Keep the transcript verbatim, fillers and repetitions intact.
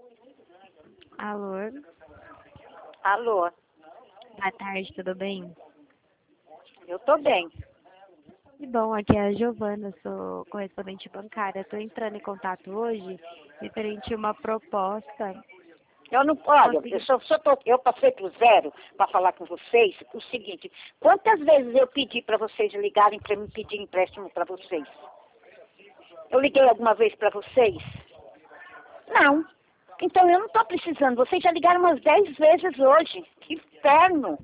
Alô, Alô, boa tarde, tudo bem? eu tô bem. Que bom, aqui é a Giovana, sou correspondente bancária. Estou entrando em contato hoje referente a uma proposta. Eu não, olha, Consegui- eu, só, só tô, eu passei pro zero para falar com vocês o seguinte, quantas vezes eu pedi para vocês ligarem para me pedir empréstimo para vocês? Eu liguei alguma vez para vocês? Não. Então eu não estou precisando. Vocês já ligaram umas dez vezes hoje. Que inferno.